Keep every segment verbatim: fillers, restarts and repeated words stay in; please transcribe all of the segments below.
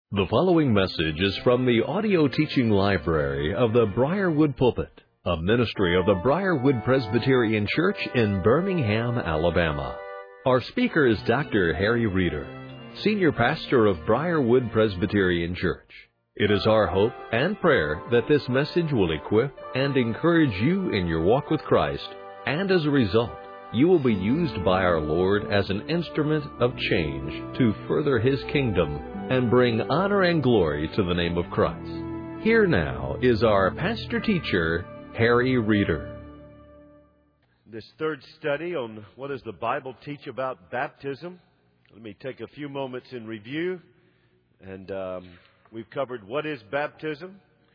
The following message is from the audio teaching library of the Briarwood Pulpit, a ministry of the Briarwood Presbyterian Church in Birmingham, Alabama. Our speaker is Doctor Harry Reeder, Senior Pastor of Briarwood Presbyterian Church. It is our hope and prayer that this message will equip and encourage you in your walk with Christ, and as a result, you will be used by our Lord as an instrument of change to further His kingdom and bring honor and glory to the name of Christ. Here now is our pastor-teacher, Harry Reeder. This third study on what does the Bible teach about baptism. Let me take a few moments in review. And um, we've covered what is baptism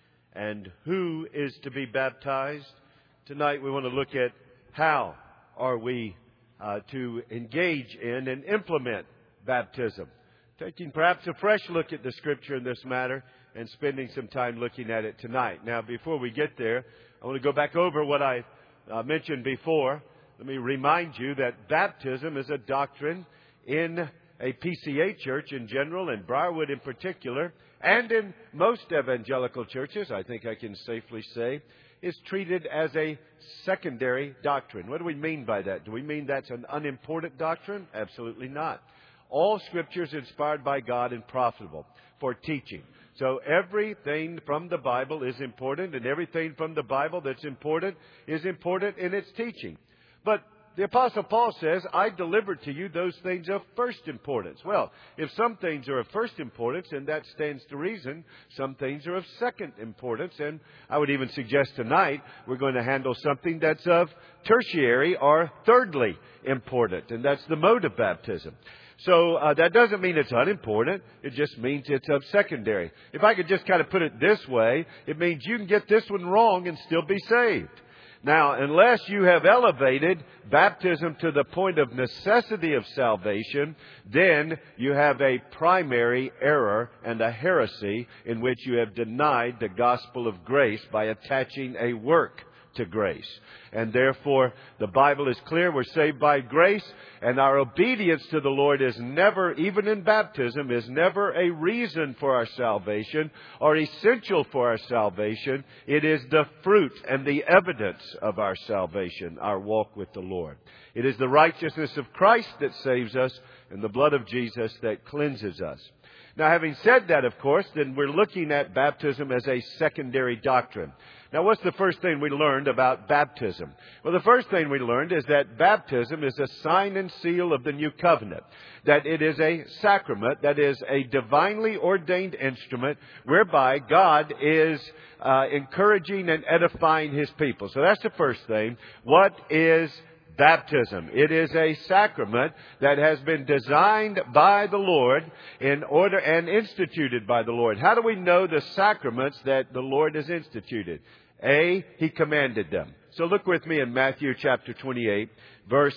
and who is to be baptized. Tonight we want to look at how are we uh, to engage in and implement baptism. Taking perhaps a fresh look at the Scripture in this matter and spending some time looking at it tonight. Now, before we get there, I want to go back over what I uh, mentioned before. Let me remind you that baptism is a doctrine in a P C A church in general, and Briarwood in particular, and in most evangelical churches, I think I can safely say, is treated as a secondary doctrine. What do we mean by that? Do we mean that's an unimportant doctrine? Absolutely not. All Scripture is inspired by God and profitable for teaching. So everything from the Bible is important, and everything from the Bible that's important is important in its teaching. But the Apostle Paul says, I delivered to you those things of first importance. Well, if some things are of first importance, and that stands to reason, some things are of second importance. And I would even suggest tonight we're going to handle something that's of tertiary or thirdly important, and that's the mode of baptism. So uh, that doesn't mean it's unimportant. It just means it's of secondary. If I could just kind of put it this way, it means you can get this one wrong and still be saved. Now, unless you have elevated baptism to the point of necessity of salvation, then you have a primary error and a heresy in which you have denied the gospel of grace by attaching a work to grace. And therefore, the Bible is clear. We're saved by grace, and our obedience to the Lord is never, even in baptism, is never a reason for our salvation or essential for our salvation. It is the fruit and the evidence of our salvation, our walk with the Lord. It is the righteousness of Christ that saves us and the blood of Jesus that cleanses us. Now, having said that, of course, then we're looking at baptism as a secondary doctrine. Now, what's the first thing we learned about baptism? Well, the first thing we learned is that baptism is a sign and seal of the new covenant. That it is a sacrament, that is a divinely ordained instrument whereby God is uh, encouraging and edifying His people. So that's the first thing. What is baptism? It is a sacrament that has been designed by the Lord in order and instituted by the Lord. How do we know the sacraments that the Lord has instituted? A, He commanded them. So look with me in Matthew chapter twenty-eight, verse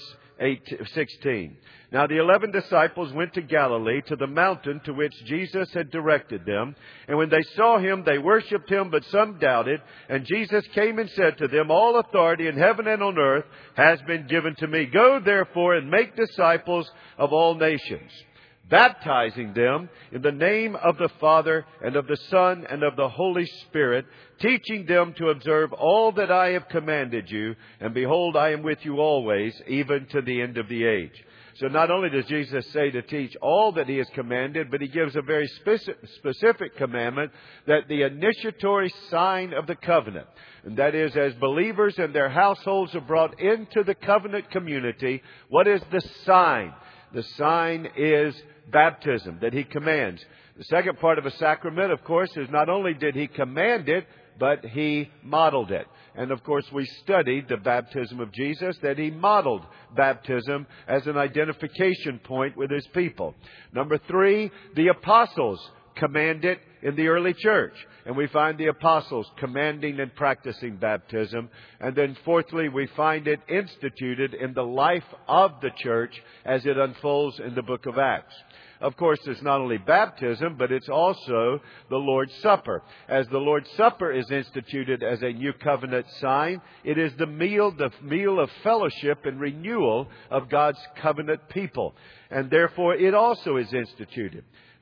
sixteen. Now the eleven disciples went to Galilee, to the mountain to which Jesus had directed them. And when they saw Him, they worshipped Him, but some doubted. And Jesus came and said to them, all authority in heaven and on earth has been given to me. Go therefore and make disciples of all nations, baptizing them in the name of the Father and of the Son and of the Holy Spirit, teaching them to observe all that I have commanded you. And behold, I am with you always, even to the end of the age. So not only does Jesus say to teach all that He has commanded, but He gives a very specific commandment, that the initiatory sign of the covenant, and that is, as believers and their households are brought into the covenant community, what is the sign? The sign is baptism that He commands. The second part of a sacrament, of course, is not only did He command it, but He modeled it. And of course, we studied the baptism of Jesus, that He modeled baptism as an identification point with His people. Number three, the apostles command it in the early church. And we find the apostles commanding and practicing baptism. And then fourthly, we find it instituted in the life of the church as it unfolds in the book of Acts. Of course, it's not only baptism, but it's also the Lord's Supper. As the Lord's Supper is instituted as a new covenant sign, it is the meal, the meal of fellowship and renewal of God's covenant people. And therefore, it also is instituted.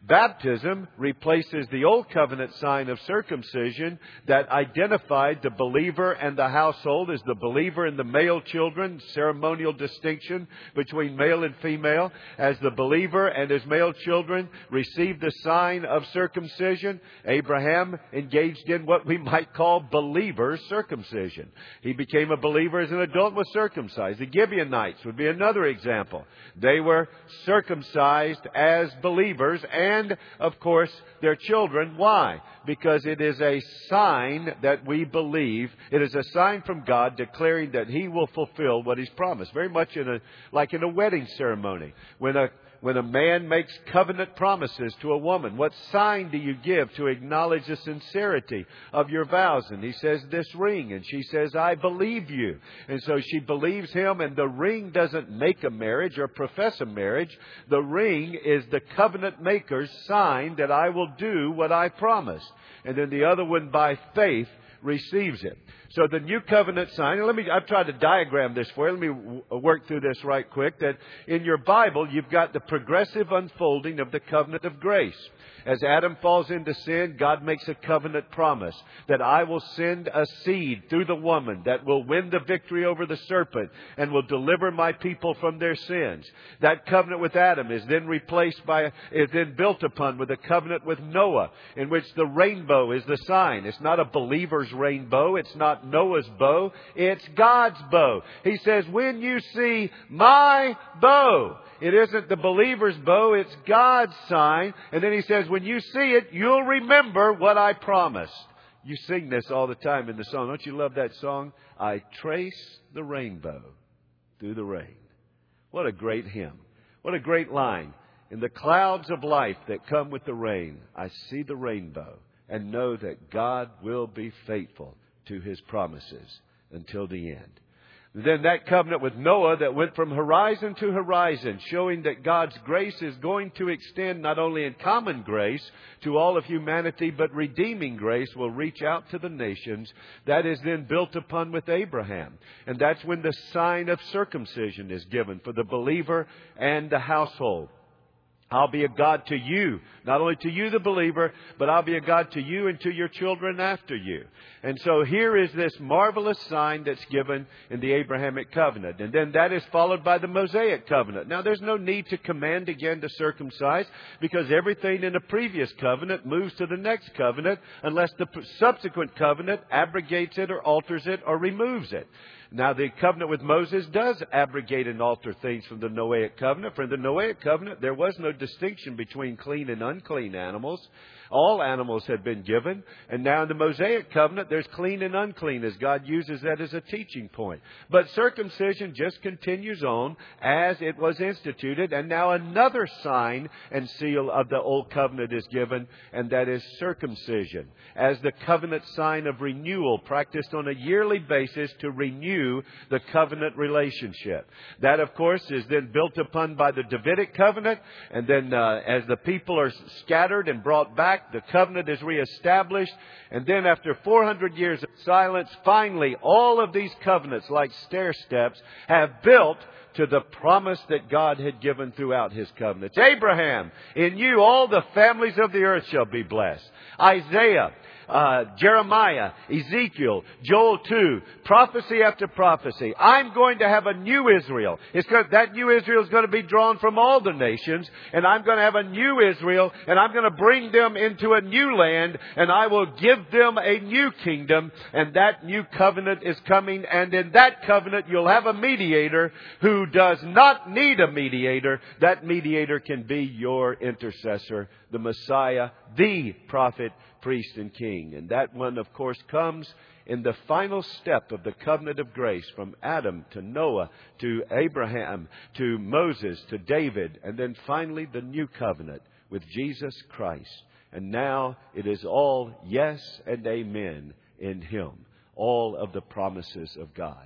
Baptism replaces the Old Covenant sign of circumcision that identified the believer and the household as the believer and the male children, ceremonial distinction between male and female. As the believer and his male children received the sign of circumcision, Abraham engaged in what we might call believer circumcision. He became a believer as an adult, was circumcised. The Gibeonites would be another example. They were circumcised as believers and And, of course, their children. Why? Because it is a sign that we believe. It is a sign from God declaring that He will fulfill what He's promised. Very much in a, like in a wedding ceremony. When a When a man makes covenant promises to a woman, what sign do you give to acknowledge the sincerity of your vows? And he says, this ring. And she says, I believe you. And so she believes him, and the ring doesn't make a marriage or profess a marriage. The ring is the covenant maker's sign that I will do what I promised. And then the other one, by faith, receives it. So the new covenant sign, and let me, I've tried to diagram this for you. Let me work through this right quick. That in your Bible, you've got the progressive unfolding of the covenant of grace. As Adam falls into sin, God makes a covenant promise that I will send a seed through the woman that will win the victory over the serpent and will deliver my people from their sins. That covenant with Adam is then replaced by, is then built upon with a covenant with Noah, in which the rainbow is the sign. It's not a believer's rainbow. It's not Noah's bow. It's God's bow. He says, when you see my bow, it isn't the believer's bow, it's God's sign. And then He says, when you see it, you'll remember what I promised. You sing this all the time in the song. Don't you love that song? I trace the rainbow through the rain. What a great hymn. What a great line. In the clouds of life that come with the rain, I see the rainbow and know that God will be faithful to His promises until the end. Then that covenant with Noah that went from horizon to horizon, showing that God's grace is going to extend not only in common grace to all of humanity, but redeeming grace will reach out to the nations. That is then built upon with Abraham. And that's when the sign of circumcision is given for the believer and the household. I'll be a God to you, not only to you, the believer, but I'll be a God to you and to your children after you. And so here is this marvelous sign that's given in the Abrahamic covenant. And then that is followed by the Mosaic covenant. Now, there's no need to command again to circumcise, because everything in the previous covenant moves to the next covenant unless the subsequent covenant abrogates it or alters it or removes it. Now, the covenant with Moses does abrogate and alter things from the Noahic covenant. For in the Noahic covenant, there was no distinction between clean and unclean animals. All animals had been given. And now in the Mosaic covenant, there's clean and unclean, as God uses that as a teaching point. But circumcision just continues on as it was instituted. And now another sign and seal of the old covenant is given, and that is circumcision, as the covenant sign of renewal practiced on a yearly basis to renew the covenant relationship. That, of course, is then built upon by the Davidic covenant. And then uh, as the people are scattered and brought back, the covenant is reestablished. And then after four hundred years of silence, finally, all of these covenants, like stair steps, have built to the promise that God had given throughout His covenants. Abraham, in you all the families of the earth shall be blessed. Isaiah, Uh, Jeremiah, Ezekiel, Joel two, prophecy after prophecy. I'm going to have a new Israel. It's going, that new Israel is going to be drawn from all the nations, and I'm going to have a new Israel, and I'm going to bring them into a new land, and I will give them a new kingdom, and that new covenant is coming, and in that covenant you'll have a mediator who does not need a mediator. That mediator can be your intercessor, the Messiah, the prophet, priest, and king. And that one, of course, comes in the final step of the covenant of grace, from Adam to Noah to Abraham to Moses to David, and then finally the new covenant with Jesus Christ. And now it is all yes and amen in Him, all of the promises of God.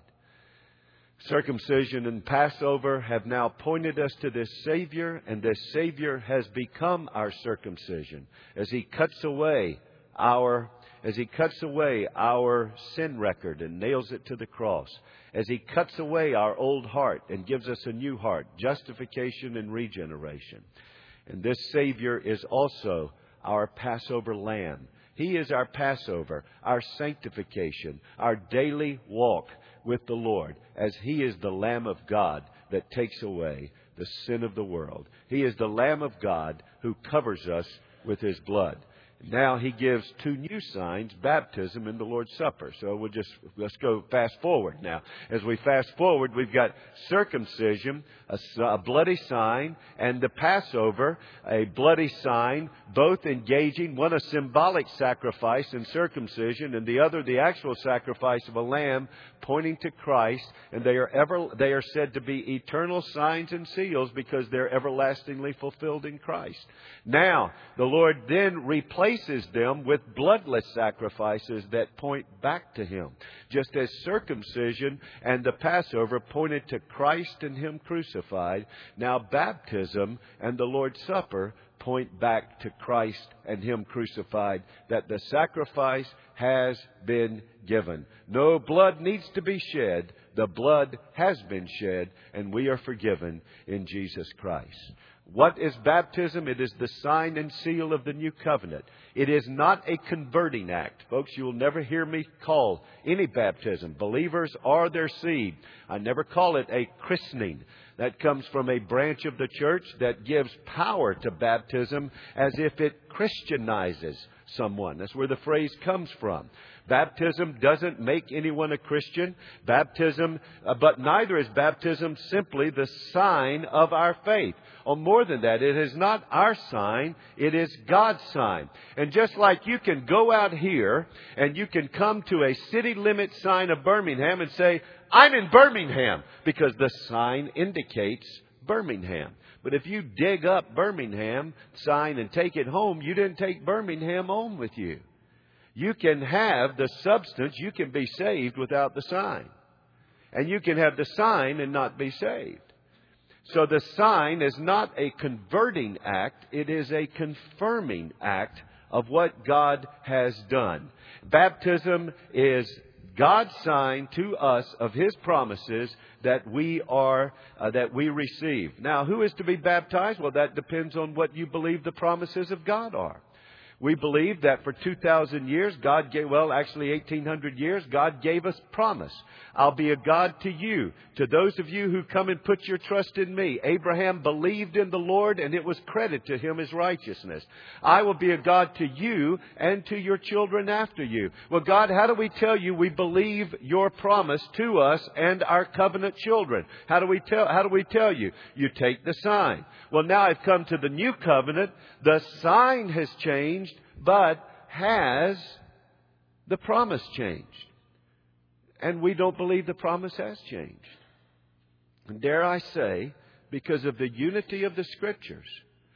Circumcision and Passover have now pointed us to this Savior, and this Savior has become our circumcision as He cuts away our as He cuts away our sin record and nails it to the cross, as He cuts away our old heart and gives us a new heart, justification and regeneration. And this Savior is also our Passover lamb. He is our Passover, our sanctification, our daily walk with the Lord, as He is the Lamb of God that takes away the sin of the world. He is the Lamb of God who covers us with His blood. Now He gives two new signs, baptism and the Lord's Supper. So we'll just, let's go fast forward now. As we fast forward, we've got circumcision, a, a bloody sign, and the Passover, a bloody sign, both engaging, one a symbolic sacrifice in circumcision, and the other the actual sacrifice of a lamb pointing to Christ. And they are ever, they are said to be eternal signs and seals because they're everlastingly fulfilled in Christ. Now, the Lord then replaces them with bloodless sacrifices that point back to Him. Just as circumcision and the Passover pointed to Christ and Him crucified, now baptism and the Lord's Supper point back to Christ and Him crucified, that the sacrifice has been given. No blood needs to be shed. The blood has been shed, and we are forgiven in Jesus Christ. What is baptism? It is the sign and seal of the new covenant. It is not a converting act. Folks, you will never hear me call any baptism. Believers are their seed. I never call it a christening. That comes from a branch of the church that gives power to baptism as if it Christianizes someone. That's where the phrase comes from. Baptism doesn't make anyone a Christian. Baptism, uh, but neither is baptism simply the sign of our faith. Or more than that, it is not our sign, it is God's sign. And just like you can go out here and you can come to a city limit sign of Birmingham and say, I'm in Birmingham, because the sign indicates Birmingham. But if you dig up Birmingham sign and take it home, you didn't take Birmingham home with you. You can have the substance, you can be saved without the sign. And you can have the sign and not be saved. So the sign is not a converting act, it is a confirming act of what God has done. Baptism is God's sign to us of His promises that we are, uh, that we receive. Now, who is to be baptized? Well, that depends on what you believe the promises of God are. We believe that for two thousand years, God gave, well, actually eighteen hundred years, God gave us promise. I'll be a God to you, to those of you who come and put your trust in me. Abraham believed in the Lord, and it was credited to him as righteousness. I will be a God to you and to your children after you. Well, God, how do we tell you we believe your promise to us and our covenant children? How do we tell, how do we tell you? You take the sign. Well, now I've come to the new covenant. The sign has changed, but has the promise changed? And we don't believe the promise has changed. And dare I say, because of the unity of the Scriptures,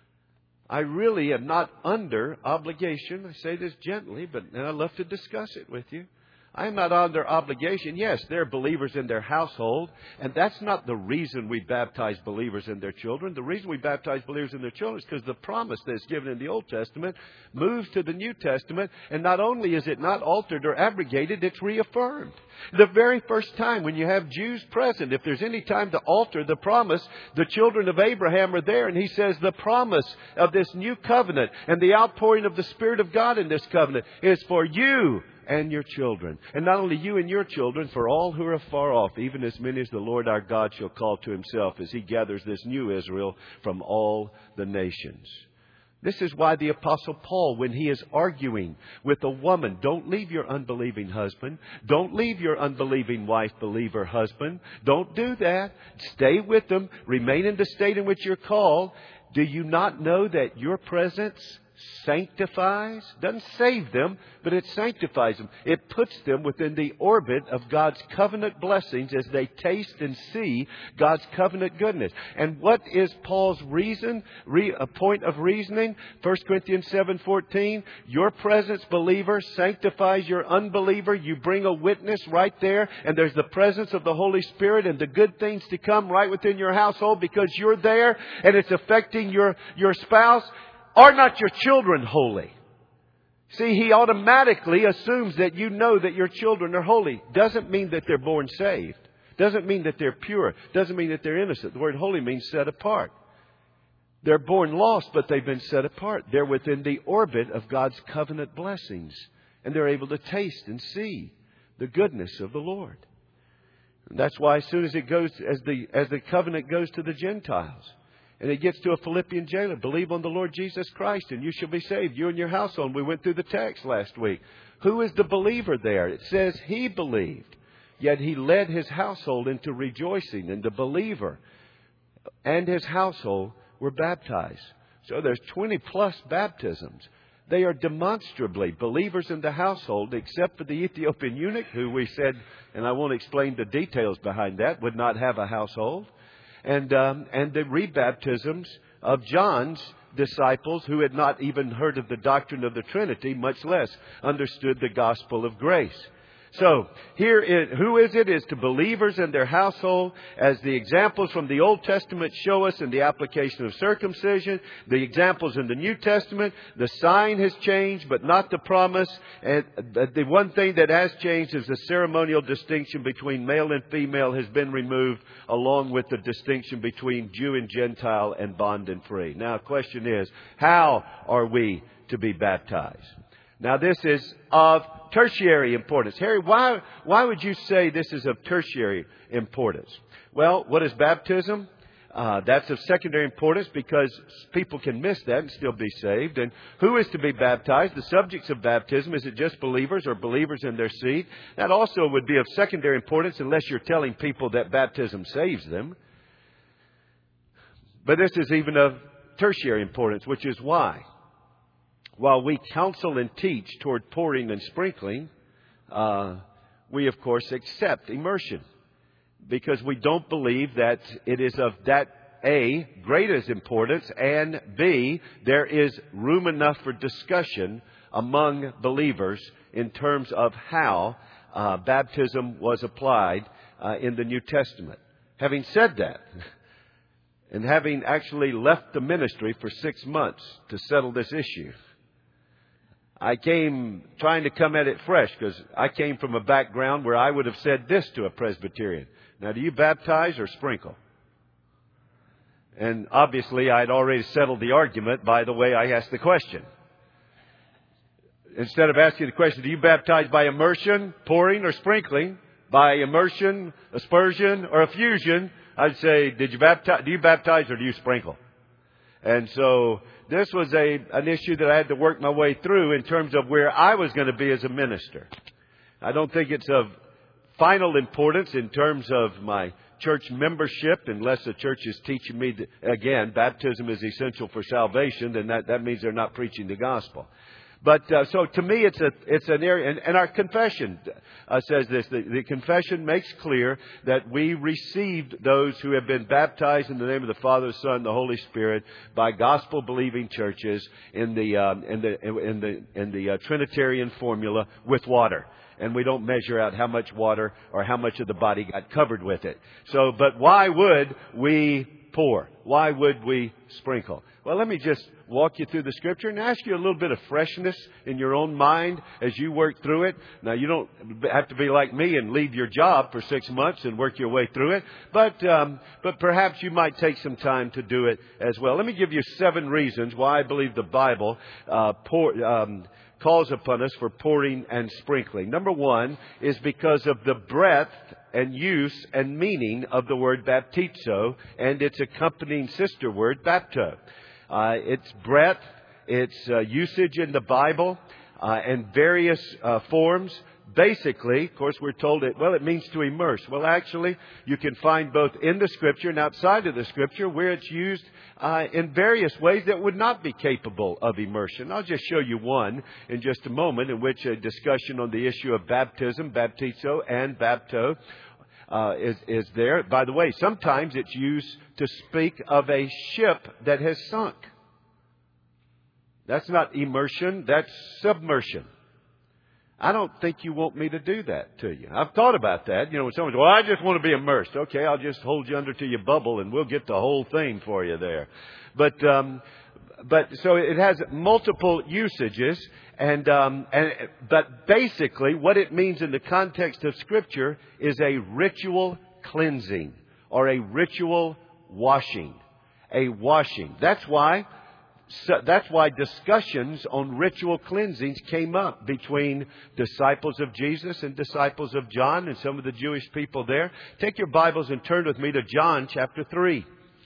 I really am not under obligation. I say this gently, but I love to discuss it with you. I am not under obligation. Yes, they're believers in their household, and that's not the reason we baptize believers in their children. The reason we baptize believers in their children is because the promise that's given in the Old Testament moves to the New Testament, and not only is it not altered or abrogated, it's reaffirmed. The very first time when you have Jews present, if there's any time to alter the promise, the children of Abraham are there, and he says the promise of this new covenant and the outpouring of the Spirit of God in this covenant is for you and your children. And not only you and your children, for all who are far off, even as many as the Lord our God shall call to Himself, as He gathers this new Israel from all the nations. This is why the Apostle Paul, when he is arguing with a woman, don't leave your unbelieving husband. Don't leave your unbelieving wife, believer husband. Don't do that. Stay with them. Remain in the state in which you're called. Do you not know that your presence sanctifies? Doesn't save them, but it sanctifies them. It puts them within the orbit of God's covenant blessings as they taste and see God's covenant goodness. And what is Paul's reason? Re, a point of reasoning? First Corinthians seven fourteen. Your presence, believer, sanctifies your unbeliever. You bring a witness right there, and there's the presence of the Holy Spirit and the good things to come right within your household because you're there, and it's affecting your, your spouse. Are not your children holy? See, he automatically assumes that you know that your children are holy. Doesn't mean that they're born saved. Doesn't mean that they're pure. Doesn't mean that they're innocent. The word holy means set apart. They're born lost, but they've been set apart. They're within the orbit of God's covenant blessings. And they're able to taste and see the goodness of the Lord. And that's why as soon as it goes, as the, as the covenant goes to the Gentiles, and it gets to a Philippian jailer, believe on the Lord Jesus Christ and you shall be saved, you and your household. We went through the text last week. Who is the believer there? It says he believed, yet he led his household into rejoicing. And the believer and his household were baptized. So there's twenty plus baptisms. They are demonstrably believers in the household, except for the Ethiopian eunuch, who we said, and I won't explain the details behind that, would not have a household. And um, and the rebaptisms of John's disciples, who had not even heard of the doctrine of the Trinity, much less understood the gospel of grace. So, here, is, who is it? Is to believers and their household, as the examples from the Old Testament show us in the application of circumcision. The examples in the New Testament, the sign has changed, but not the promise. And the one thing that has changed is the ceremonial distinction between male and female has been removed, along with the distinction between Jew and Gentile and bond and free. Now, the question is, how are we to be baptized? Now, this is of tertiary importance. Harry, why, why would you say this is of tertiary importance? Well, what is baptism? Uh, that's of secondary importance because people can miss that and still be saved. And who is to be baptized? The subjects of baptism, is it just believers or believers in their seed? That also would be of secondary importance unless you're telling people that baptism saves them. But this is even of tertiary importance, which is why, while we counsel and teach toward pouring and sprinkling, uh, we, of course, accept immersion because we don't believe that it is of that, A, greatest importance, and B, there is room enough for discussion among believers in terms of how uh, baptism was applied uh, in the New Testament. Having said that, and having actually left the ministry for six months to settle this issue, I came trying to come at it fresh because I came from a background where I would have said this to a Presbyterian. Now, do you baptize or sprinkle? And obviously, I had already settled the argument by the way I asked the question. Instead of asking the question, do you baptize by immersion, pouring, or sprinkling? By immersion, aspersion, or effusion, I'd say, did you baptize, do you baptize or do you sprinkle? And so this was a an issue that I had to work my way through in terms of where I was going to be as a minister. I don't think it's of final importance in terms of my church membership, unless the church is teaching me that, again, baptism is essential for salvation, then that, that means they're not preaching the gospel. But uh, so to me, it's a it's an area, and, and our confession uh, says this. The, the confession makes clear that we received those who have been baptized in the name of the Father, the Son, and the Holy Spirit by gospel-believing churches in the um, in the in the in the uh, Trinitarian formula with water. And we don't measure out how much water or how much of the body got covered with it. So, but why would we pour? Why would we sprinkle? Well, let me just walk you through the Scripture and ask you a little bit of freshness in your own mind as you work through it. Now, you don't have to be like me and leave your job for six months and work your way through it. But um, but perhaps you might take some time to do it as well. Let me give you seven reasons why I believe the Bible uh, pour, um, calls upon us for pouring and sprinkling. Number one is because of the breadth and use and meaning of the word baptizo and its accompanying sister word bapto. Uh, its breadth, its uh, usage in the Bible, uh, and various uh, forms. Basically, of course, we're told it, well, it means to immerse. Well, actually, you can find both in the Scripture and outside of the Scripture where it's used uh, in various ways that would not be capable of immersion. I'll just show you one in just a moment in which a discussion on the issue of baptism, baptizo, and bapto uh, is, is there. By the way, sometimes it's used to speak of a ship that has sunk. That's not immersion, that's submersion. I don't think you want me to do that to you. I've thought about that. You know, when someone says, well, I just want to be immersed. Okay, I'll just hold you under to your bubble and we'll get the whole thing for you there. But, um, but so it has multiple usages. And, um, and, but basically what it means in the context of Scripture is a ritual cleansing or a ritual washing. a washing. That's why So that's why discussions on ritual cleansings came up between disciples of Jesus and disciples of John and some of the Jewish people there. Take your Bibles and turn with me to John chapter three.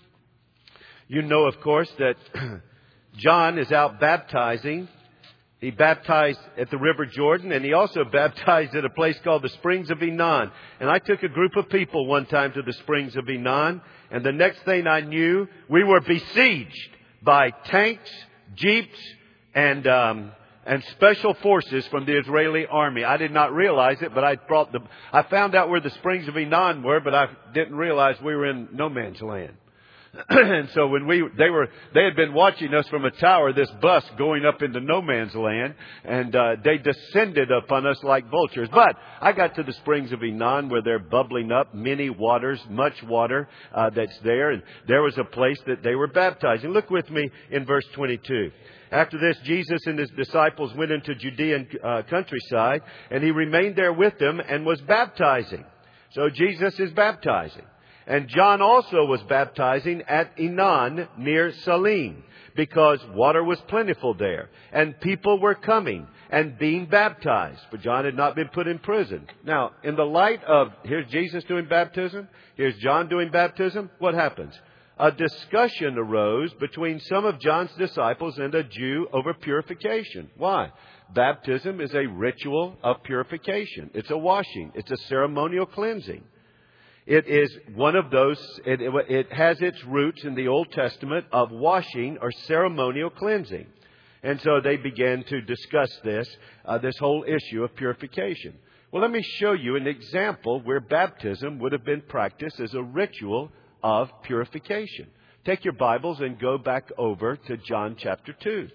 You know, of course, that John is out baptizing. He baptized at the River Jordan, and he also baptized at a place called the Springs of Enon. And I took a group of people one time to the Springs of Enon, and the next thing I knew, we were besieged by tanks, jeeps, and um, and special forces from the Israeli army. I did not realize it, but I brought the. I found out where the Springs of Enon were, but I didn't realize we were in no man's land. And so when we they were they had been watching us from a tower, this bus going up into no man's land, and uh, they descended upon us like vultures. But I got to the Springs of Enon where they're bubbling up, many waters, much water uh, that's there, and there was a place that they were baptizing. Look with me in verse twenty-two. After this, Jesus and his disciples went into Judean uh, countryside, and he remained there with them and was baptizing. So Jesus is baptizing. And John also was baptizing at Enon near Salim, because water was plentiful there, and people were coming and being baptized, for John had not been put in prison. Now, in the light of, here's Jesus doing baptism, here's John doing baptism, what happens? A discussion arose between some of John's disciples and a Jew over purification. Why? Baptism is a ritual of purification. It's a washing. It's a ceremonial cleansing. It is one of those, it, it has its roots in the Old Testament of washing or ceremonial cleansing. And so they began to discuss this, uh, this whole issue of purification. Well, let me show you an example where baptism would have been practiced as a ritual of purification. Take your Bibles and go back over to John chapter two.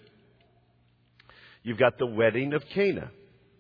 You've got the wedding of Cana.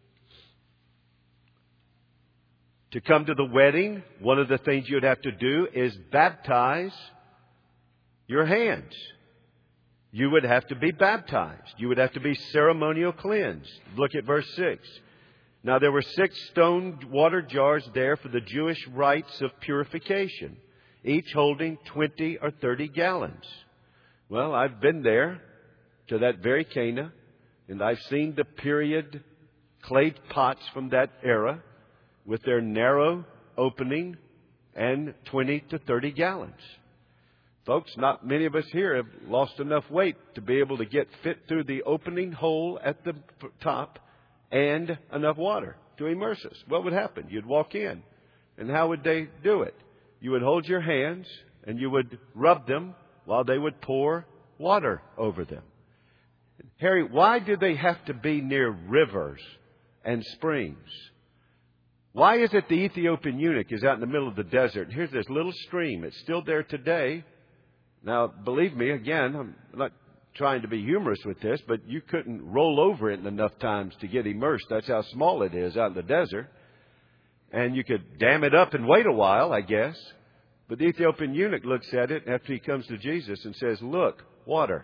To come to the wedding, one of the things you'd have to do is baptize your hands. You would have to be baptized. You would have to be ceremonial cleansed. Look at verse six. Now there were six stone water jars there for the Jewish rites of purification, each holding twenty or thirty gallons. Well, I've been there to that very Cana, and I've seen the period clay pots from that era, with their narrow opening and twenty to thirty gallons. Folks, not many of us here have lost enough weight to be able to get fit through the opening hole at the top and enough water to immerse us. What would happen? You'd walk in. And how would they do it? You would hold your hands and you would rub them while they would pour water over them. Harry, why do they have to be near rivers and springs? Why is it the Ethiopian eunuch is out in the middle of the desert? And here's this little stream. It's still there today. Now, believe me, again, I'm not trying to be humorous with this, but you couldn't roll over it enough times to get immersed. That's how small it is out in the desert. And you could dam it up and wait a while, I guess. But the Ethiopian eunuch looks at it after he comes to Jesus and says, look, water.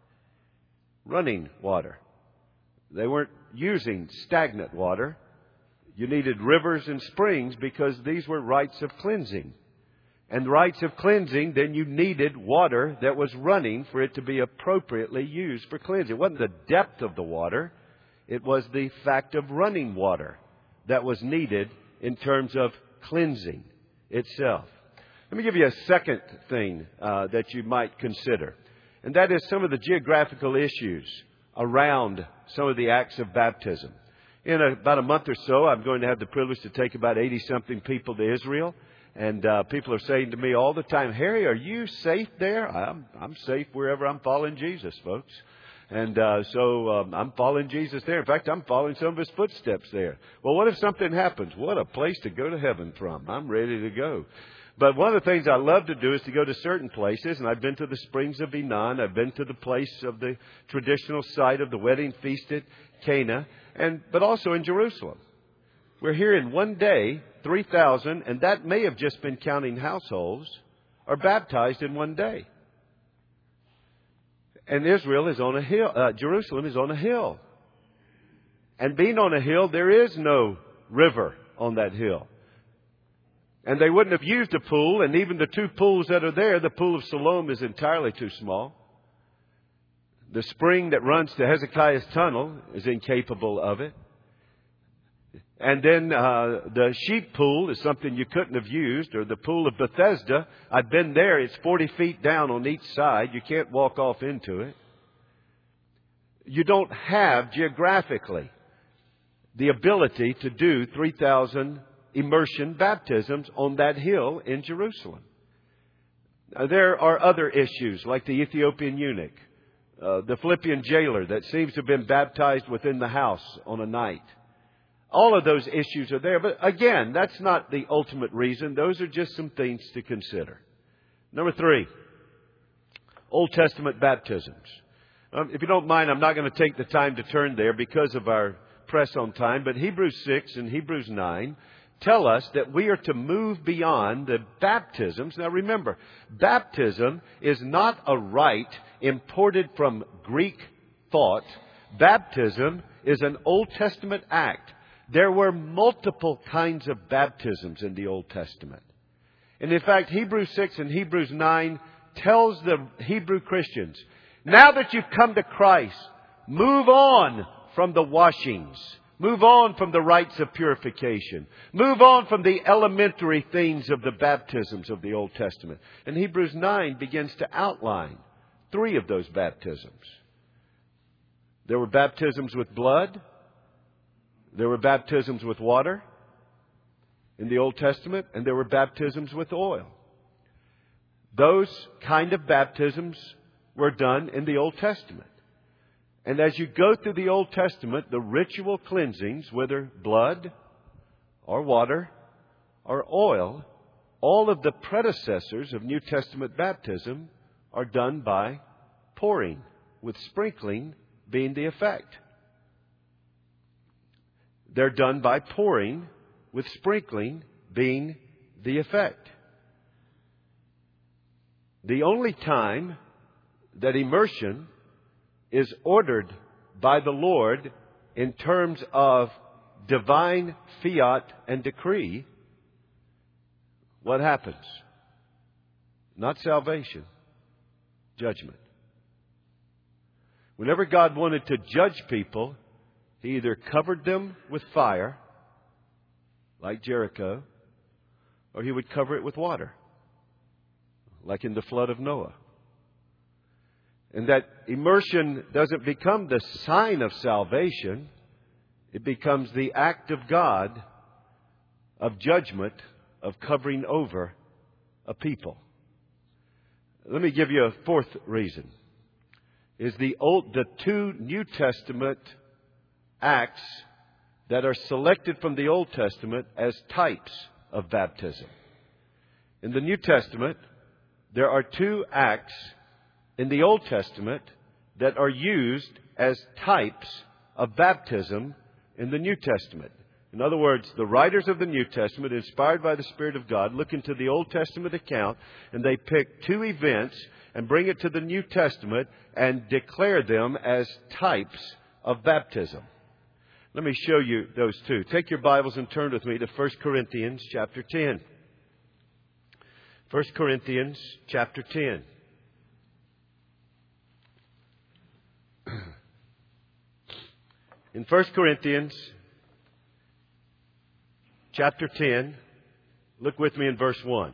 Running water. They weren't using stagnant water. You needed rivers and springs because these were rites of cleansing. And rites of cleansing, then you needed water that was running for it to be appropriately used for cleansing. It wasn't the depth of the water. It was the fact of running water that was needed in terms of cleansing itself. Let me give you a second thing uh, that you might consider. And that is some of the geographical issues around some of the acts of baptism. In a, about a month or so, I'm going to have the privilege to take about eighty-something people to Israel. And uh, people are saying to me all the time, Harry, are you safe there? I'm, I'm safe wherever I'm following Jesus, folks. And uh, so um, I'm following Jesus there. In fact, I'm following some of his footsteps there. Well, what if something happens? What a place to go to heaven from. I'm ready to go. But one of the things I love to do is to go to certain places. And I've been to the Springs of Enon. I've been to the place of the traditional site of the wedding feast at Cana. And, but also in Jerusalem. We're here in one day, three thousand, and that may have just been counting households, are baptized in one day. And Israel is on a hill, uh, Jerusalem is on a hill. And being on a hill, there is no river on that hill. And they wouldn't have used a pool, and even the two pools that are there, the pool of Siloam is entirely too small. The spring that runs to Hezekiah's tunnel is incapable of it. And then uh, the sheep pool is something you couldn't have used, or the pool of Bethesda. I've been there. It's forty feet down on each side. You can't walk off into it. You don't have geographically the ability to do three thousand immersion baptisms on that hill in Jerusalem. Now, there are other issues like the Ethiopian eunuch, uh, the Philippian jailer that seems to have been baptized within the house on a night. All of those issues are there. But again, that's not the ultimate reason. Those are just some things to consider. Number three, Old Testament baptisms. Um, if you don't mind, I'm not going to take the time to turn there because of our press on time. But Hebrews six and Hebrews nine tell us that we are to move beyond the baptisms. Now remember, baptism is not a rite imported from Greek thought. Baptism is an Old Testament act. There were multiple kinds of baptisms in the Old Testament. And in fact, Hebrews six and Hebrews nine tells the Hebrew Christians, now that you've come to Christ, move on from the washings. Move on from the rites of purification. Move on from the elementary things of the baptisms of the Old Testament. And Hebrews nine begins to outline three of those baptisms. There were baptisms with blood. There were baptisms with water in the Old Testament, and there were baptisms with oil. Those kind of baptisms were done in the Old Testament. And as you go through the Old Testament, the ritual cleansings, whether blood or water or oil, all of the predecessors of New Testament baptism are done by pouring, with sprinkling being the effect. They're done by pouring, with sprinkling being the effect. The only time that immersion is ordered by the Lord in terms of divine fiat and decree, what happens? Not salvation, judgment. Whenever God wanted to judge people, He either covered them with fire, like Jericho, or He would cover it with water, like in the flood of Noah. And that immersion doesn't become the sign of salvation. It becomes the act of God of judgment, of covering over a people. Let me give you a fourth reason. Is the old, the two New Testament acts that are selected from the Old Testament as types of baptism. In the New Testament, there are two acts in the Old Testament that are used as types of baptism in the New Testament. In other words, the writers of the New Testament, inspired by the Spirit of God, look into the Old Testament account and they pick two events and bring it to the New Testament and declare them as types of baptism. Let me show you those two. Take your Bibles and turn with me to First Corinthians chapter ten. First Corinthians chapter ten. In First Corinthians chapter ten, look with me in verse one.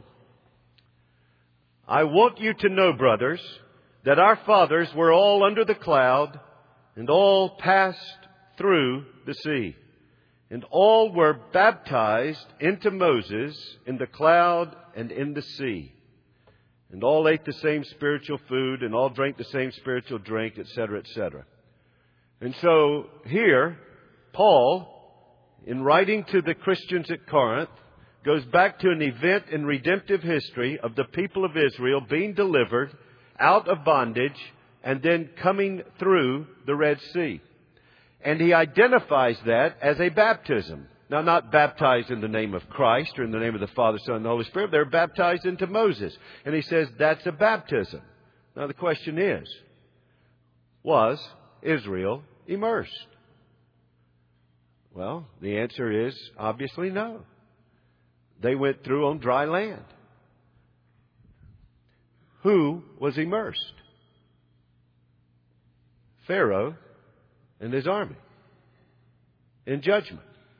I want you to know, brothers, that our fathers were all under the cloud and all passed through the sea. And all were baptized into Moses in the cloud and in the sea. And all ate the same spiritual food and all drank the same spiritual drink, et cetera, et cetera. And so here, Paul, in writing to the Christians at Corinth, goes back to an event in redemptive history of the people of Israel being delivered out of bondage and then coming through the Red Sea. And he identifies that as a baptism. Now, not baptized in the name of Christ or in the name of the Father, Son, and the Holy Spirit. They're baptized into Moses. And he says that's a baptism. Now, the question is, was Israel immersed? Well, the answer is obviously no. they went through on dry land. Who was immersed? Pharaoh and his army in judgment.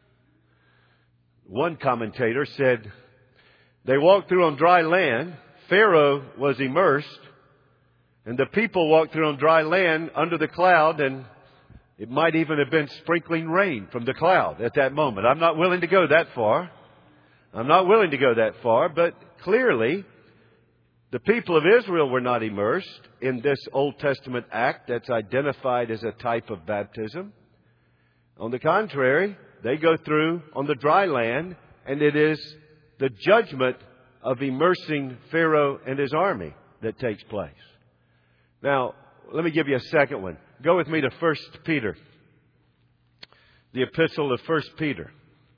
One commentator said they walked through on dry land. Pharaoh was immersed, and the people walked through on dry land under the cloud, and it might even have been sprinkling rain from the cloud at that moment. I'm not willing to go that far. I'm not willing to go that far, but clearly the people of Israel were not immersed in this Old Testament act that's identified as a type of baptism. On the contrary, they go through on the dry land, and it is the judgment of immersing Pharaoh and his army that takes place. Now, let me give you a second one. Go with me to First Peter, the epistle of First Peter.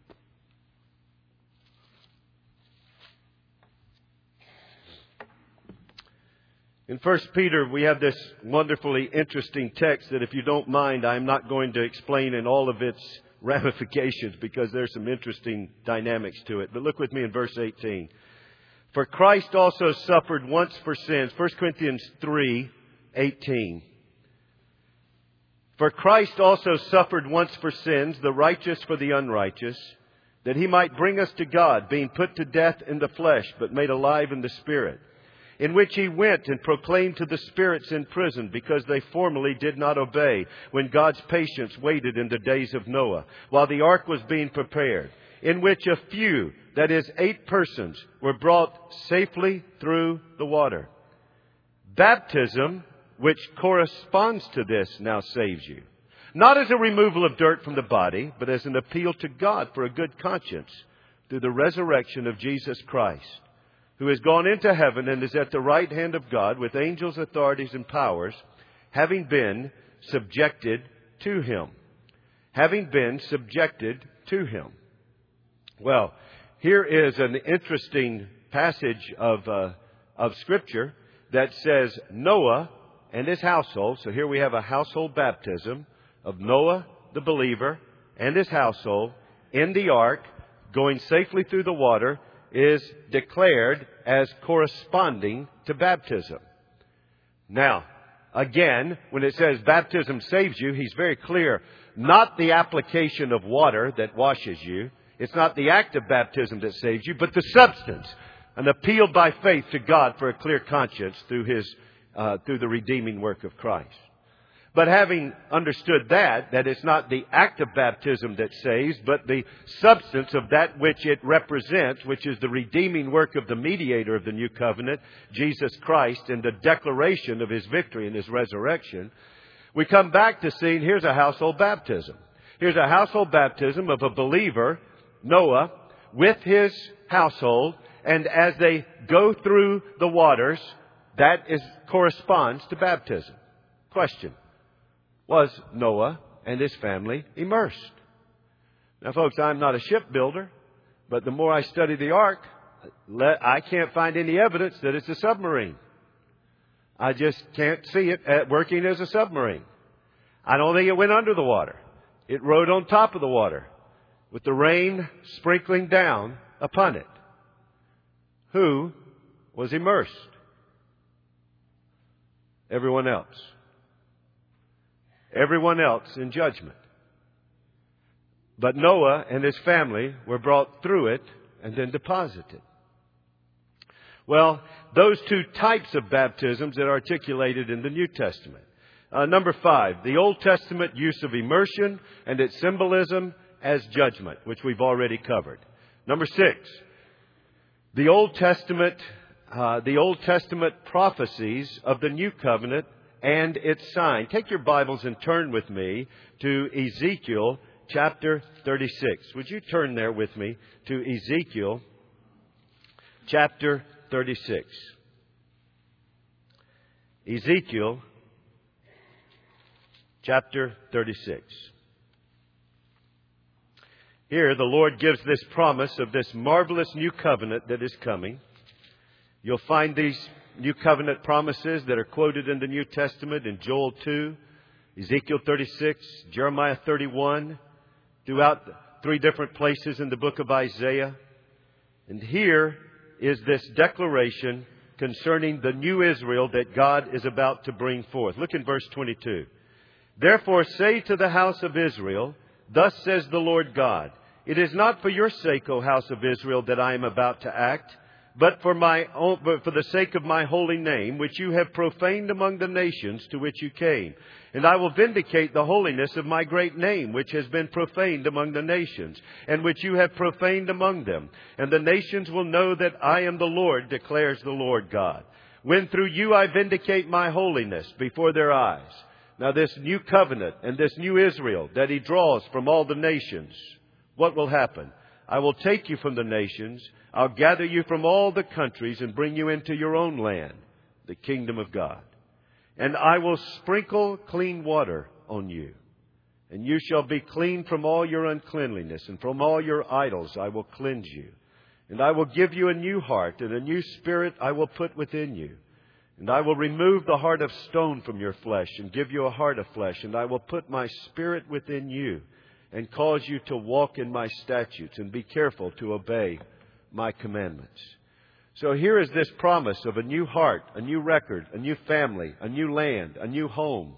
In First Peter, we have this wonderfully interesting text that, if you don't mind, I'm not going to explain in all of its ramifications because there's some interesting dynamics to it. But look with me in verse eighteen. For Christ also suffered once for sins. First Corinthians three eighteen. For Christ also suffered once for sins, the righteous for the unrighteous, that He might bring us to God, being put to death in the flesh, but made alive in the Spirit, in which He went and proclaimed to the spirits in prison, because they formerly did not obey, when God's patience waited in the days of Noah, while the ark was being prepared, in which a few, that is, eight persons, were brought safely through the water. Baptism, which corresponds to this, now saves you, not as a removal of dirt from the body, but as an appeal to God for a good conscience through the resurrection of Jesus Christ, who has gone into heaven and is at the right hand of God with angels, authorities, and powers, having been subjected to Him. Having been subjected to Him. Well, here is an interesting passage of, uh, of Scripture that says Noah and his household. So here we have a household baptism of Noah, the believer, and his household in the ark, going safely through the water, is declared as corresponding to baptism. Now, again, when it says baptism saves you, he's very clear. Not the application of water that washes you. It's not the act of baptism that saves you, but the substance. An appeal by faith to God for a clear conscience through His, uh, through the redeeming work of Christ. But having understood that, that it's not the act of baptism that saves, but the substance of that which it represents, which is the redeeming work of the mediator of the new covenant, Jesus Christ, and the declaration of His victory and His resurrection, we come back to seeing here's a household baptism. Here's a household baptism of a believer, Noah, with his household, and as they go through the waters, that is corresponds to baptism. Question. Was Noah and his family immersed? Now, folks, I'm not a shipbuilder, but the more I study the ark, I can't find any evidence that it's a submarine. I just can't see it working as a submarine. I don't think it went under the water. It rode on top of the water with the rain sprinkling down upon it. Who was immersed? Everyone else. Everyone else in judgment. But Noah and his family were brought through it and then deposited. Well, those two types of baptisms that are articulated in the New Testament. Uh, number five, the Old Testament use of immersion and its symbolism as judgment, which we've already covered. Number six, the Old Testament, uh, the Old Testament prophecies of the New Covenant and its sign. Take your Bibles and turn with me to Ezekiel chapter thirty-six. Would you turn there with me to Ezekiel chapter thirty-six? Ezekiel chapter thirty-six. Here the Lord gives this promise of this marvelous new covenant that is coming. You'll find these New Covenant promises that are quoted in the New Testament in Joel two, Ezekiel thirty-six, Jeremiah thirty-one, throughout three different places in the book of Isaiah. And here is this declaration concerning the new Israel that God is about to bring forth. Look in verse twenty-two. Therefore say to the house of Israel, thus says the Lord God, it is not for your sake, O house of Israel, that I am about to act, but for my own, but for the sake of my holy name, which you have profaned among the nations to which you came. And I will vindicate the holiness of my great name, which has been profaned among the nations, and which you have profaned among them. And the nations will know that I am the Lord, declares the Lord God, when through you I vindicate my holiness before their eyes. Now this new covenant and this new Israel that He draws from all the nations, what will happen? I will take you from the nations. I'll gather you from all the countries and bring you into your own land, the kingdom of God. And I will sprinkle clean water on you. And you shall be clean from all your uncleanliness, and from all your idols I will cleanse you. And I will give you a new heart, and a new spirit I will put within you. And I will remove the heart of stone from your flesh, and give you a heart of flesh. And I will put my spirit within you, and cause you to walk in my statutes, and be careful to obey my commandments. So here is this promise of a new heart, a new record, a new family, a new land, a new home.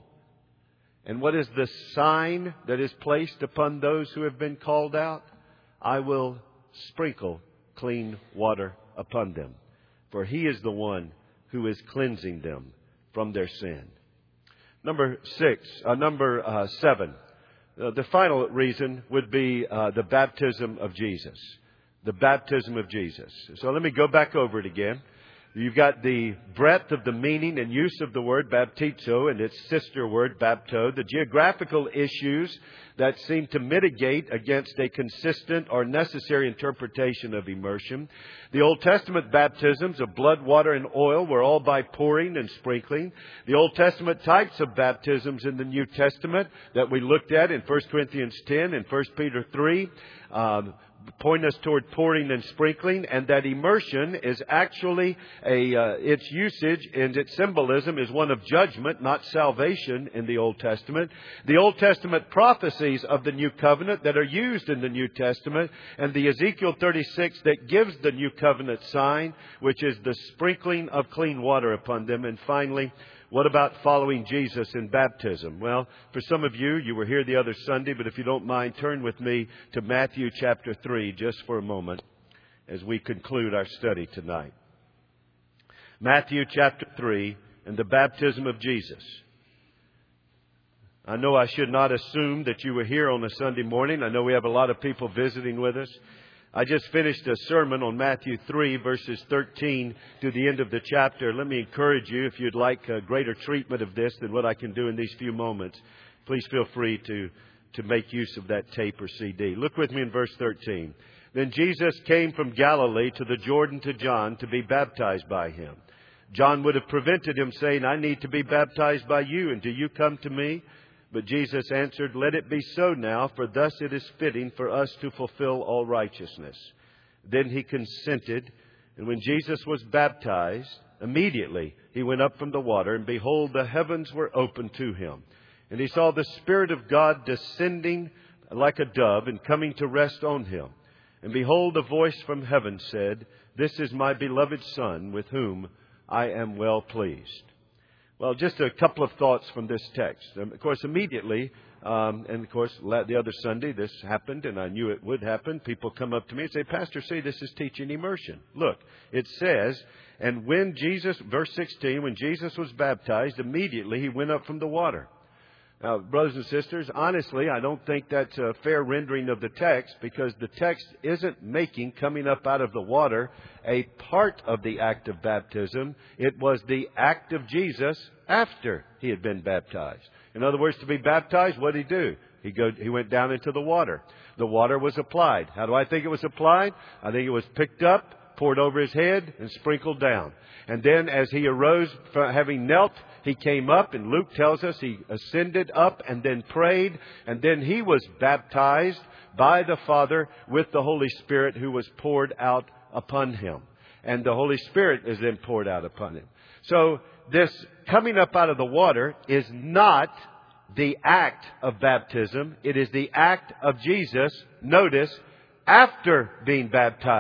And what is the sign that is placed upon those who have been called out? I will sprinkle clean water upon them, for He is the one who is cleansing them from their sin. Number six, uh, number uh, seven. Uh, the final reason would be uh, the baptism of Jesus. The baptism of Jesus. So let me go back over it again. You've got the breadth of the meaning and use of the word baptizo and its sister word bapto, the geographical issues that seem to mitigate against a consistent or necessary interpretation of immersion. The Old Testament baptisms of blood, water, and oil were all by pouring and sprinkling. The Old Testament types of baptisms in the New Testament that we looked at in First Corinthians ten and First Peter three um, point us toward pouring and sprinkling, and that immersion is actually a uh, its usage and its symbolism is one of judgment, not salvation in the Old Testament. The Old Testament prophecies of the New Covenant that are used in the New Testament, and the Ezekiel thirty-six that gives the New Covenant sign, which is the sprinkling of clean water upon them. And finally, what about following Jesus in baptism? Well, for some of you, you were here the other Sunday, but if you don't mind, turn with me to Matthew chapter three just for a moment as we conclude our study tonight. Matthew chapter three and the baptism of Jesus. I know I should not assume that you were here on a Sunday morning. I know we have a lot of people visiting with us. I just finished a sermon on Matthew three, verses thirteen to the end of the chapter. Let me encourage you, if you'd like a greater treatment of this than what I can do in these few moments, please feel free to, to make use of that tape or C D. Look with me in verse thirteen. Then Jesus came from Galilee to the Jordan to John to be baptized by him. John would have prevented him, saying, I need to be baptized by you, and do you come to me? But Jesus answered, Let it be so now, for thus it is fitting for us to fulfill all righteousness. Then he consented, and when Jesus was baptized, immediately he went up from the water, and behold, the heavens were opened to him. And he saw the Spirit of God descending like a dove and coming to rest on him. And behold, a voice from heaven said, This is my beloved Son, with whom I am well pleased. Well, just a couple of thoughts from this text. Um, of course, immediately, um, and of course, the other Sunday this happened, and I knew it would happen. People come up to me and say, Pastor, say this is teaching immersion. Look, it says, and when Jesus, verse sixteen, when Jesus was baptized, immediately he went up from the water. Now, brothers and sisters, honestly, I don't think that's a fair rendering of the text, because the text isn't making coming up out of the water a part of the act of baptism. It was the act of Jesus after he had been baptized. In other words, to be baptized, what did he do? He go, he went down into the water. The water was applied. How do I think it was applied? I think it was picked up, poured over his head, and sprinkled down. And then as he arose, having knelt, he came up, and Luke tells us he ascended up and then prayed, and then he was baptized by the Father with the Holy Spirit, who was poured out upon him. And the Holy Spirit is then poured out upon him. So this coming up out of the water is not the act of baptism. It is the act of Jesus, notice, after being baptized,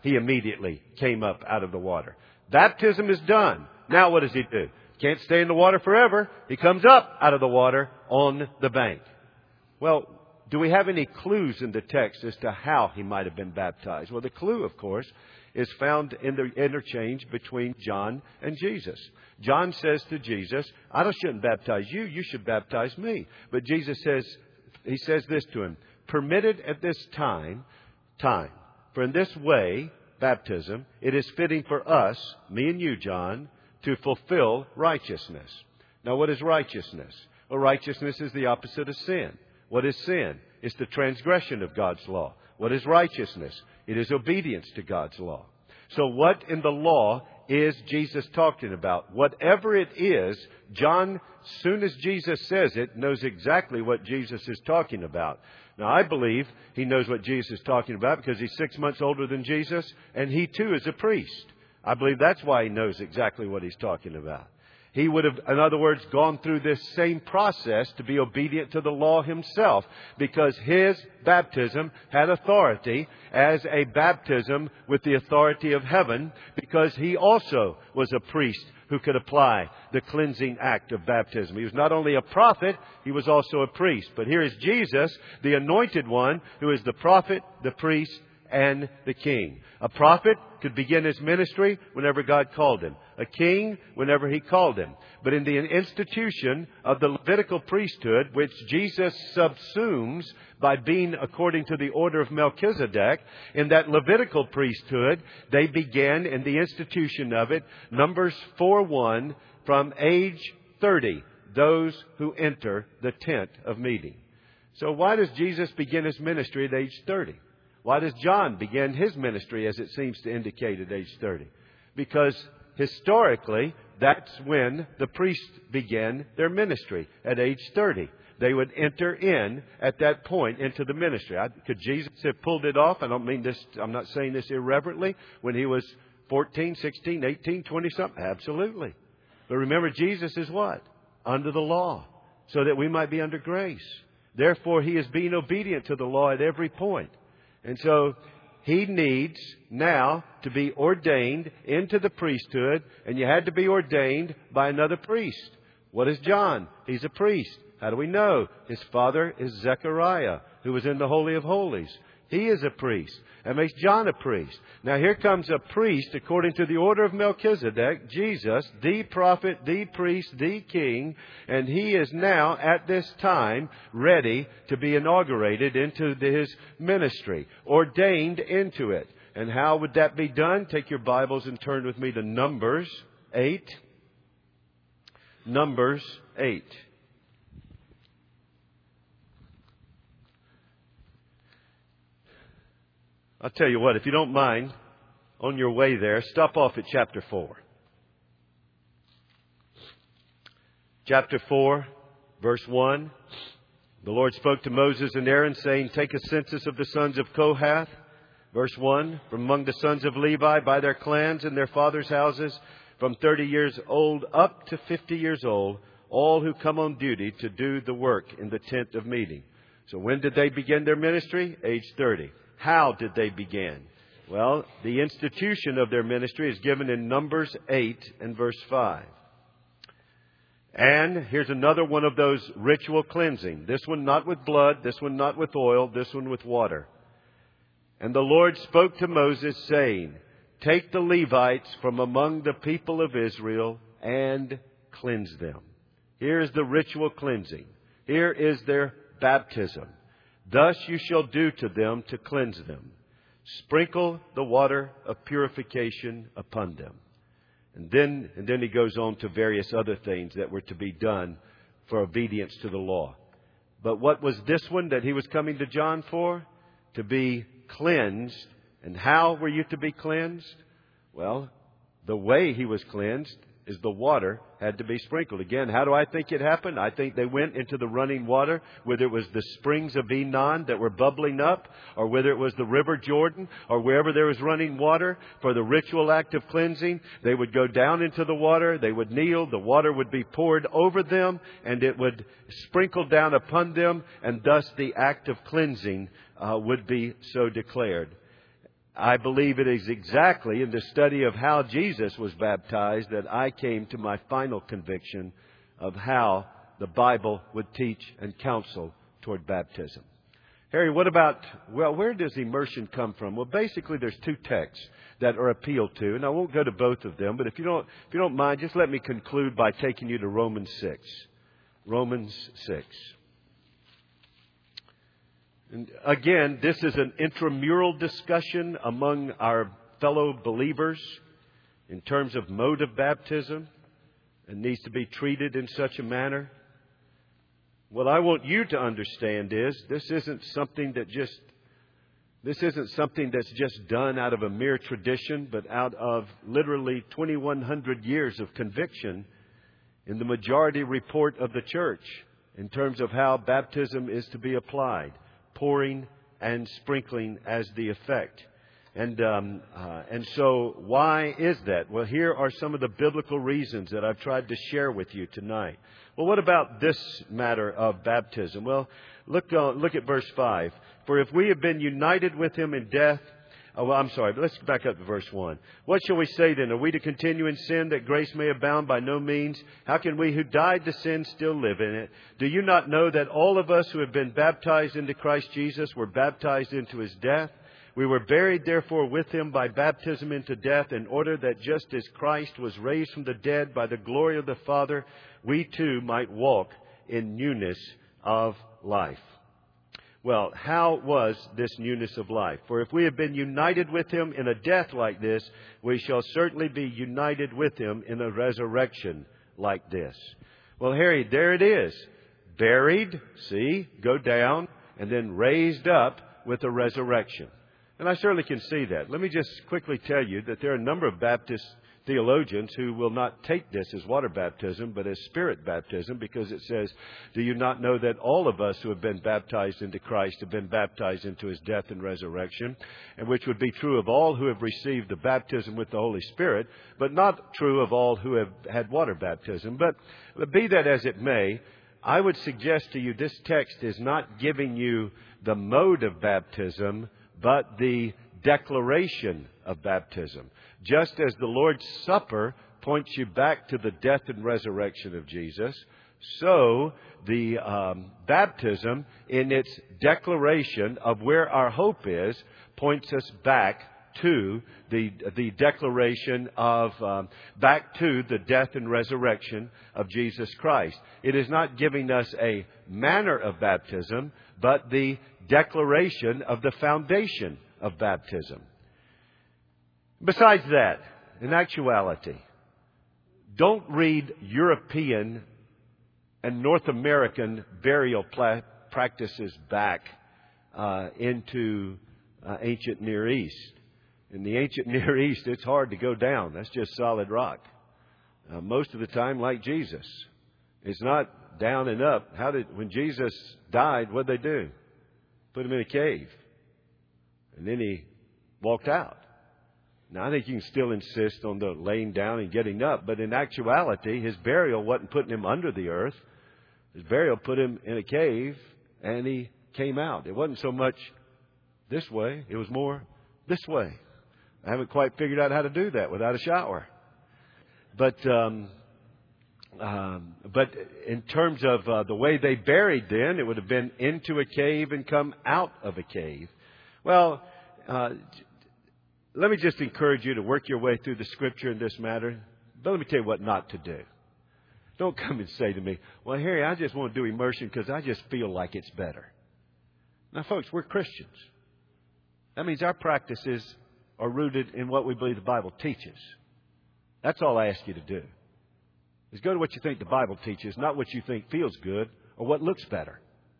he immediately came up out of the water. Baptism is done. Now what does he do? Can't stay in the water forever. He comes up out of the water on the bank. Well, do we have any clues in the text as to how he might have been baptized? Well, the clue, of course, is found in the interchange between John and Jesus. John says to Jesus, I shouldn't baptize you, you should baptize me. But Jesus says, he says this to him, permitted at this time, time. For in this way, baptism, it is fitting for us, me and you, John, to fulfill righteousness. Now, what is righteousness? Well, righteousness is the opposite of sin. What is sin? It's the transgression of God's law. What is righteousness? It is obedience to God's law. So what in the law is Jesus talking about? Whatever it is, John, soon as Jesus says it, knows exactly what Jesus is talking about. Now, I believe he knows what Jesus is talking about because he's six months older than Jesus, and he too is a priest. I believe that's why he knows exactly what he's talking about. He would have, in other words, gone through this same process to be obedient to the law himself, because his baptism had authority as a baptism with the authority of heaven, because he also was a priest who could apply the cleansing act of baptism. He was not only a prophet, he was also a priest. But here is Jesus, the anointed one, who is the prophet, the priest, and the king. A prophet could begin his ministry whenever God called him. A king whenever he called him. But in the institution of the Levitical priesthood, which Jesus subsumes by being according to the order of Melchizedek, in that Levitical priesthood, they began in the institution of it, Numbers four one, from age thirty, those who enter the tent of meeting. So why does Jesus begin his ministry at age thirty? Why does John begin his ministry, as it seems to indicate, at age thirty? Because historically, that's when the priests began their ministry, at age thirty. They would enter in at that point into the ministry. I, could Jesus have pulled it off? I don't mean this, I'm not saying this irreverently. When he was fourteen, sixteen, eighteen, twenty something? Absolutely. But remember, Jesus is what? Under the law, so that we might be under grace. Therefore, he is being obedient to the law at every point. And so he needs now to be ordained into the priesthood, and you had to be ordained by another priest. What is John? He's a priest. How do we know? His father is Zechariah, who was in the Holy of Holies. He is a priest. That makes John a priest. Now here comes a priest according to the order of Melchizedek, Jesus, the prophet, the priest, the king. And he is now at this time ready to be inaugurated into his ministry, ordained into it. And how would that be done? Take your Bibles and turn with me to Numbers eight. Numbers eight. I'll tell you what, if you don't mind, on your way there, stop off at chapter four. Chapter four, verse one. The Lord spoke to Moses and Aaron, saying, take a census of the sons of Kohath. Verse one, from among the sons of Levi by their clans and their fathers' houses, from thirty years old up to fifty years old, all who come on duty to do the work in the tent of meeting. So when did they begin their ministry? Age thirty. How did they begin? Well, the institution of their ministry is given in Numbers eight and verse five. And here's another one of those ritual cleansing. This one not with blood, this one not with oil, this one with water. And the Lord spoke to Moses, saying, take the Levites from among the people of Israel and cleanse them. Here is the ritual cleansing. Here is their baptism. Thus you shall do to them to cleanse them. Sprinkle the water of purification upon them. And then, and then he goes on to various other things that were to be done for obedience to the law. But what was this one that he was coming to John for? To be cleansed. And how were you to be cleansed? Well, the way he was cleansed is the water had to be sprinkled. Again, how do I think it happened? I think they went into the running water, whether it was the springs of Enon that were bubbling up, or whether it was the river Jordan, or wherever there was running water for the ritual act of cleansing. They would go down into the water, they would kneel, the water would be poured over them, and it would sprinkle down upon them, and thus the act of cleansing uh, would be so declared. I believe it is exactly in the study of how Jesus was baptized that I came to my final conviction of how the Bible would teach and counsel toward baptism. Harry, what about, well, where does immersion come from? Well, basically there's two texts that are appealed to, and I won't go to both of them, but if you don't, if you don't mind, just let me conclude by taking you to Romans six. Romans six. And again, this is an intramural discussion among our fellow believers in terms of mode of baptism and needs to be treated in such a manner. What I want you to understand is this isn't something that just this isn't something that's just done out of a mere tradition, but out of literally twenty-one hundred years of conviction in the majority report of the church in terms of how baptism is to be applied. Pouring and sprinkling as the effect. And um, uh, and so why is that? Well, here are some of the biblical reasons that I've tried to share with you tonight. Well, what about this matter of baptism? Well, look uh, look at verse five. For if we have been united with Him in death... Oh, well, I'm sorry, but let's back up to verse one. What shall we say then? Are we to continue in sin that grace may abound? By no means. How can we who died to sin still live in it? Do you not know that all of us who have been baptized into Christ Jesus were baptized into His death? We were buried therefore with Him by baptism into death, in order that just as Christ was raised from the dead by the glory of the Father, we too might walk in newness of life. Well, how was this newness of life? For if we have been united with Him in a death like this, we shall certainly be united with Him in a resurrection like this. Well, Harry, there it is. Buried, see, go down, and then raised up with a resurrection. And I certainly can see that. Let me just quickly tell you that there are a number of Baptist theologians who will not take this as water baptism, but as spirit baptism, because it says, do you not know that all of us who have been baptized into Christ have been baptized into His death and resurrection? And which would be true of all who have received the baptism with the Holy Spirit, but not true of all who have had water baptism. But be that as it may, I would suggest to you this text is not giving you the mode of baptism, but the declaration of baptism. Just as the Lord's Supper points you back to the death and resurrection of Jesus, so the um, baptism in its declaration of where our hope is points us back to the the declaration of um, back to the death and resurrection of Jesus Christ. It is not giving us a manner of baptism, but the declaration of the foundation of baptism. Besides that, in actuality, don't read European and North American burial pla- practices back uh, into uh, ancient Near East. In the ancient Near East, it's hard to go down. That's just solid rock. Uh, most of the time, like Jesus. It's not down and up. How did, when Jesus died, what did they do? Put Him in a cave. And then He walked out. Now, I think you can still insist on the laying down and getting up, but in actuality, His burial wasn't putting Him under the earth. His burial put Him in a cave, and He came out. It wasn't so much this way. It was more this way. I haven't quite figured out how to do that without a shower. But um, um, but in terms of uh, the way they buried then, it would have been into a cave and come out of a cave. Well, uh, let me just encourage you to work your way through the Scripture in this matter. But let me tell you what not to do. Don't come and say to me, well, Harry, I just want to do immersion because I just feel like it's better. Now, folks, we're Christians. That means our practices are rooted in what we believe the Bible teaches. That's all I ask you to do. Is go to what you think the Bible teaches, not what you think feels good or what looks better.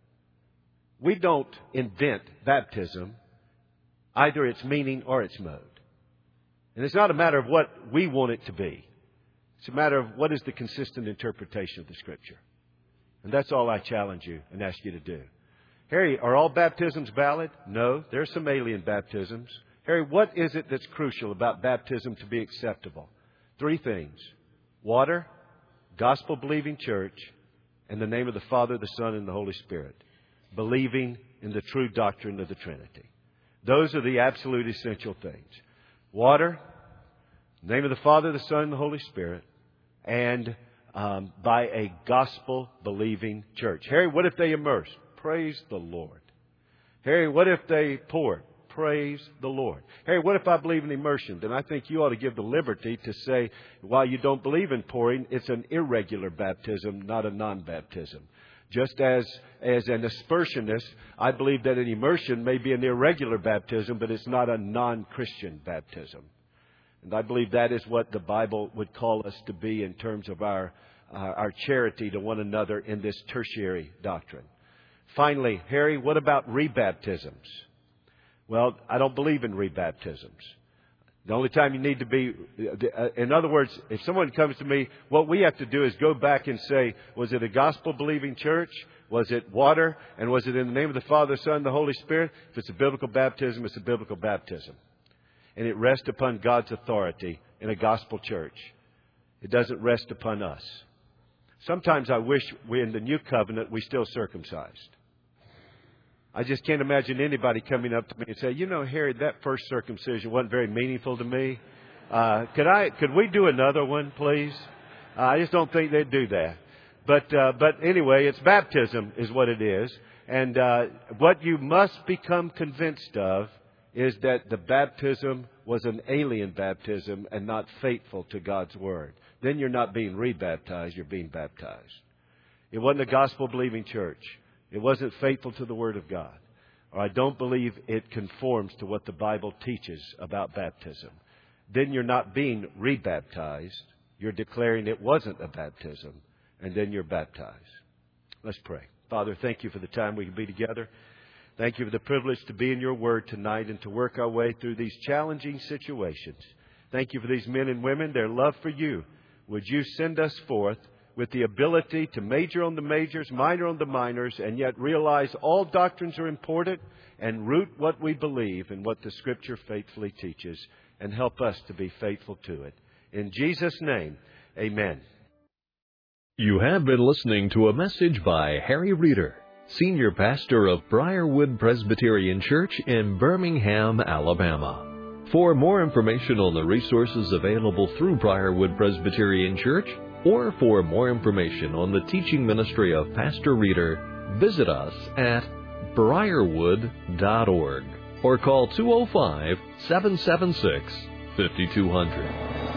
We don't invent baptism, either its meaning or its mode. And it's not a matter of what we want it to be. It's a matter of what is the consistent interpretation of the Scripture. And that's all I challenge you and ask you to do. Harry, are all baptisms valid? No, there are some alien baptisms. Harry, what is it that's crucial about baptism to be acceptable? Three things. Water, gospel-believing church, and the name of the Father, the Son, and the Holy Spirit. Believing in the true doctrine of the Trinity. Those are the absolute essential things. Water, name of the Father, the Son, and the Holy Spirit, and um, by a gospel-believing church. Harry, what if they immerse? Praise the Lord. Harry, what if they pour? Praise the Lord. Harry, what if I believe in immersion? Then I think you ought to give the liberty to say, while you don't believe in pouring, it's an irregular baptism, not a non-baptism. Just as, as an aspersionist, I believe that an immersion may be an irregular baptism, but it's not a non-Christian baptism. And I believe that is what the Bible would call us to be in terms of our, uh, our charity to one another in this tertiary doctrine. Finally, Harry, what about rebaptisms? Well, I don't believe in rebaptisms. The only time you need to be, in other words, if someone comes to me, what we have to do is go back and say, was it a gospel-believing church? Was it water? And was it in the name of the Father, Son, and the Holy Spirit? If it's a biblical baptism, it's a biblical baptism. And it rests upon God's authority in a gospel church. It doesn't rest upon us. Sometimes I wish we in the new covenant we still circumcised. I just can't imagine anybody coming up to me and say, you know, Harry, that first circumcision wasn't very meaningful to me. Uh, could I, could we do another one, please? Uh, I just don't think they'd do that. But, uh, but anyway, it's baptism is what it is. And, uh, what you must become convinced of is that the baptism was an alien baptism and not faithful to God's Word. Then you're not being rebaptized, you're being baptized. It wasn't a gospel-believing church. It wasn't faithful to the Word of God. Or I don't believe it conforms to what the Bible teaches about baptism. Then you're not being rebaptized. You're declaring it wasn't a baptism. And then you're baptized. Let's pray. Father, thank you for the time we can be together. Thank you for the privilege to be in your Word tonight and to work our way through these challenging situations. Thank you for these men and women, their love for you. Would you send us forth with the ability to major on the majors, minor on the minors, and yet realize all doctrines are important and root what we believe in what the Scripture faithfully teaches and help us to be faithful to it. In Jesus' name, amen. You have been listening to a message by Harry Reeder, Senior Pastor of Briarwood Presbyterian Church in Birmingham, Alabama. For more information on the resources available through Briarwood Presbyterian Church, or for more information on the teaching ministry of Pastor Reeder, visit us at briarwood dot org or call two oh five, seven seven six, five two zero zero.